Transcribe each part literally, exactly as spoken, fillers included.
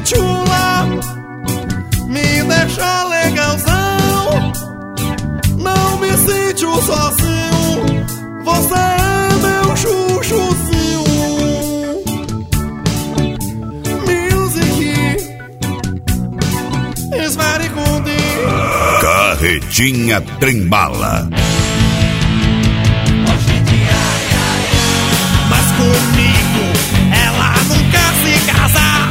chula, me deixa legalzão. Não me sinto sozinho, você é meu chuchuzinho. Music is very good. Carretinha Trembala. Mas comigo ela não quer se casar.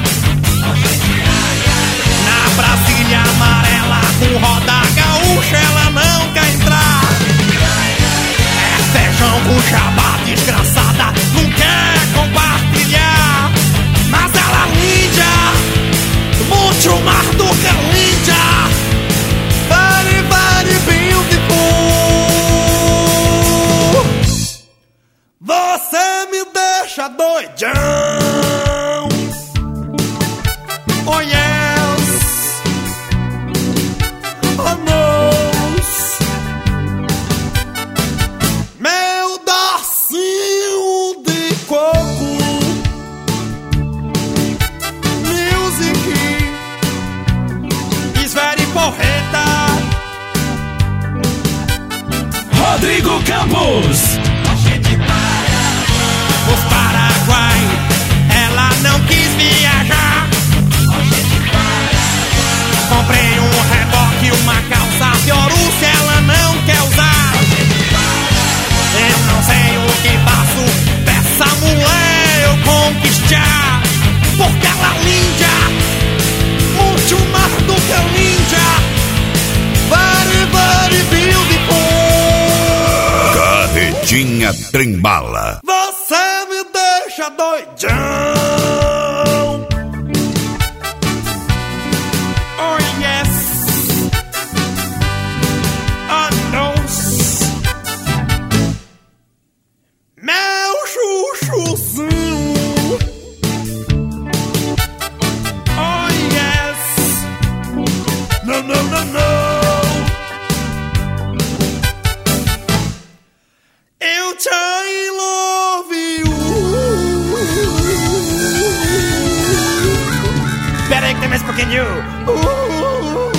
Na Brasília amarela com roda gaúcha ela não quer entrar. É feijão com jabá desgraçada, não quer compartilhar. Mas ela linda, muito mais do que linda. Very, very beautiful. Você me deixa doidão. Oh yes, oh no. Meu docinho de coco. Music is very porreta. Rodrigo Campos. Os Paraguai, ela não quis viajar. Comprei um reboque, uma calça Fiorucci, ela não quer usar. Eu não sei o que faço dessa mulher eu conquistar. Porque ela é linda, muito mais do que linda. Very, very beautiful. Carretinha Trembala. Você me deixa doidão. Oh yes, oh no. Meu chuchuzinho. Oh yes. No, no, no, no. Eu te love you. Pera aí que tem mais um pouquinho. Uh,